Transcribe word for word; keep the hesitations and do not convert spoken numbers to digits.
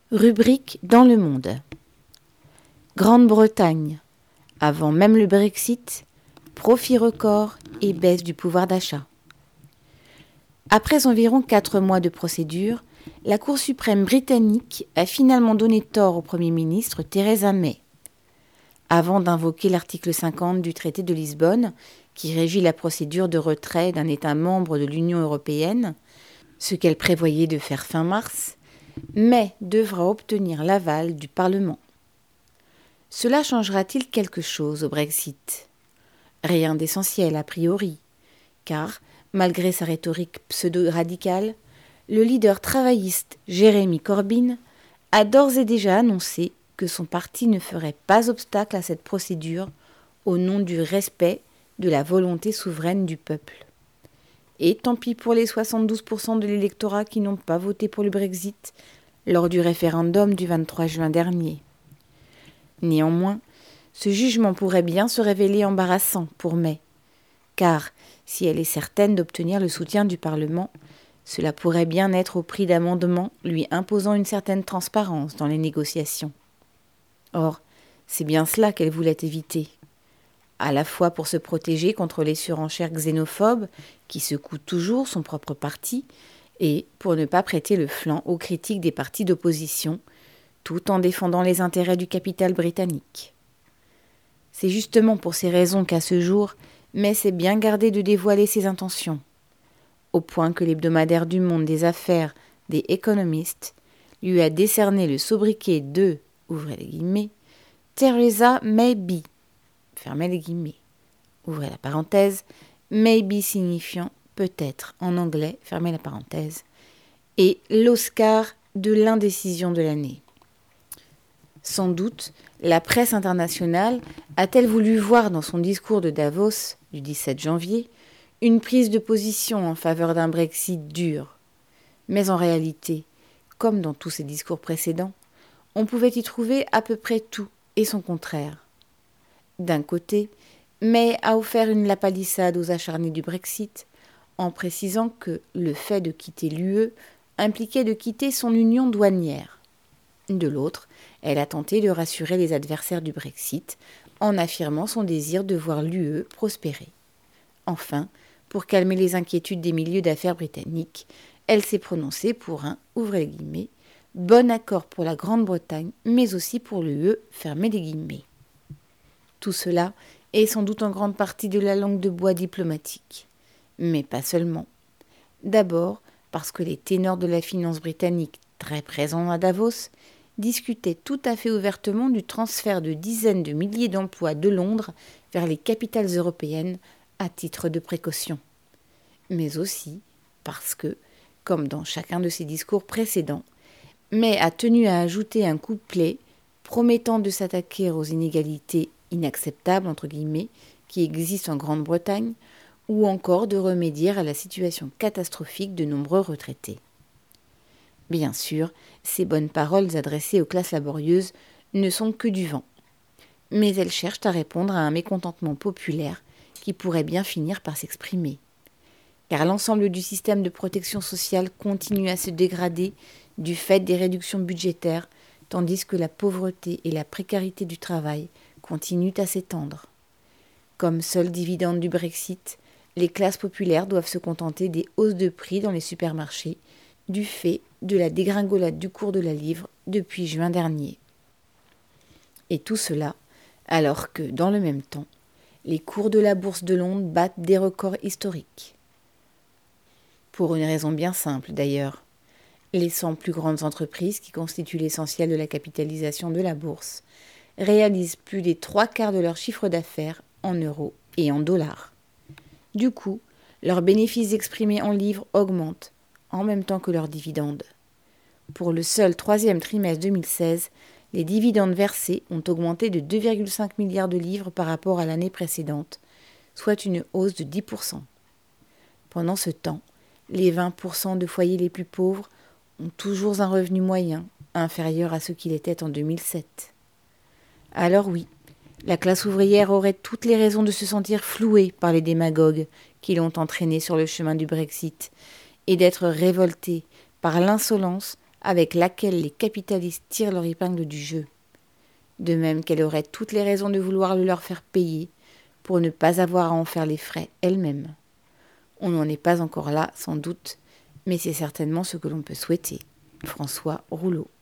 Rubrique dans le monde. Grande-Bretagne. Avant même le Brexit, profit record et baisse du pouvoir d'achat. Après environ quatre mois de procédure, la Cour suprême britannique a finalement donné tort au Premier ministre Theresa May. Avant d'invoquer l'article cinquante du traité de Lisbonne, qui régit la procédure de retrait d'un État membre de l'Union européenne, ce qu'elle prévoyait de faire fin mars, May devra obtenir l'aval du Parlement. Cela changera-t-il quelque chose au Brexit ? Rien d'essentiel a priori, car, malgré sa rhétorique pseudo-radicale, le leader travailliste Jeremy Corbyn a d'ores et déjà annoncé que son parti ne ferait pas obstacle à cette procédure au nom du respect de la volonté souveraine du peuple. Et tant pis pour les soixante-douze pour cent de l'électorat qui n'ont pas voté pour le Brexit lors du référendum du vingt-trois juin dernier. Néanmoins, ce jugement pourrait bien se révéler embarrassant pour May, car si elle est certaine d'obtenir le soutien du Parlement, cela pourrait bien être au prix d'amendements lui imposant une certaine transparence dans les négociations. Or, c'est bien cela qu'elle voulait éviter, à la fois pour se protéger contre les surenchères xénophobes qui secouent toujours son propre parti, et pour ne pas prêter le flanc aux critiques des partis d'opposition, tout en défendant les intérêts du capital britannique. C'est justement pour ces raisons qu'à ce jour, May s'est bien gardé de dévoiler ses intentions, au point que l'hebdomadaire du monde des affaires des Economist lui a décerné le sobriquet de, ouvrez les guillemets, Theresa Maybe, fermez les guillemets, ouvrez la parenthèse, maybe signifiant peut-être en anglais, fermez la parenthèse, et l'Oscar de l'indécision de l'année. Sans doute, la presse internationale a-t-elle voulu voir dans son discours de Davos du dix-sept janvier une prise de position en faveur d'un Brexit dur. Mais en réalité, comme dans tous ses discours précédents, on pouvait y trouver à peu près tout et son contraire. D'un côté, May a offert une lapalissade aux acharnés du Brexit en précisant que le fait de quitter l'U E impliquait de quitter son union douanière. De l'autre, elle a tenté de rassurer les adversaires du Brexit en affirmant son désir de voir l'U E prospérer. Enfin, pour calmer les inquiétudes des milieux d'affaires britanniques, elle s'est prononcée pour un, ouvrez les guillemets, bon accord pour la Grande-Bretagne, mais aussi pour l'U E, fermez les guillemets. Tout cela est sans doute en grande partie de la langue de bois diplomatique. Mais pas seulement. D'abord, parce que les ténors de la finance britannique, très présents à Davos, discutaient tout à fait ouvertement du transfert de dizaines de milliers d'emplois de Londres vers les capitales européennes à titre de précaution. Mais aussi parce que, comme dans chacun de ses discours précédents, May a tenu à ajouter un couplet promettant de s'attaquer aux inégalités inacceptables, entre guillemets, qui existent en Grande-Bretagne, ou encore de remédier à la situation catastrophique de nombreux retraités. Bien sûr, ces bonnes paroles adressées aux classes laborieuses ne sont que du vent, mais elles cherchent à répondre à un mécontentement populaire qui pourrait bien finir par s'exprimer. Car l'ensemble du système de protection sociale continue à se dégrader du fait des réductions budgétaires, tandis que la pauvreté et la précarité du travail continuent à s'étendre. Comme seul dividende du Brexit, les classes populaires doivent se contenter des hausses de prix dans les supermarchés du fait de la dégringolade du cours de la livre depuis juin dernier. Et tout cela alors que, dans le même temps, les cours de la bourse de Londres battent des records historiques. Pour une raison bien simple d'ailleurs, les cent plus grandes entreprises qui constituent l'essentiel de la capitalisation de la bourse réalisent plus des trois quarts de leur chiffre d'affaires en euros et en dollars. Du coup, leurs bénéfices exprimés en livres augmentent, en même temps que leurs dividendes. Pour le seul troisième trimestre deux mille seize, les dividendes versés ont augmenté de deux virgule cinq milliards de livres par rapport à l'année précédente, soit une hausse de dix pour cent. Pendant ce temps, les vingt pour cent de foyers les plus pauvres ont toujours un revenu moyen inférieur à ce qu'il était en deux mille sept. Alors oui, la classe ouvrière aurait toutes les raisons de se sentir flouée par les démagogues qui l'ont entraînée sur le chemin du Brexit et d'être révoltée par l'insolence avec laquelle les capitalistes tirent leur épingle du jeu. De même qu'elle aurait toutes les raisons de vouloir le leur faire payer pour ne pas avoir à en faire les frais elle-même. On n'en est pas encore là, sans doute, mais c'est certainement ce que l'on peut souhaiter. François Rouleau.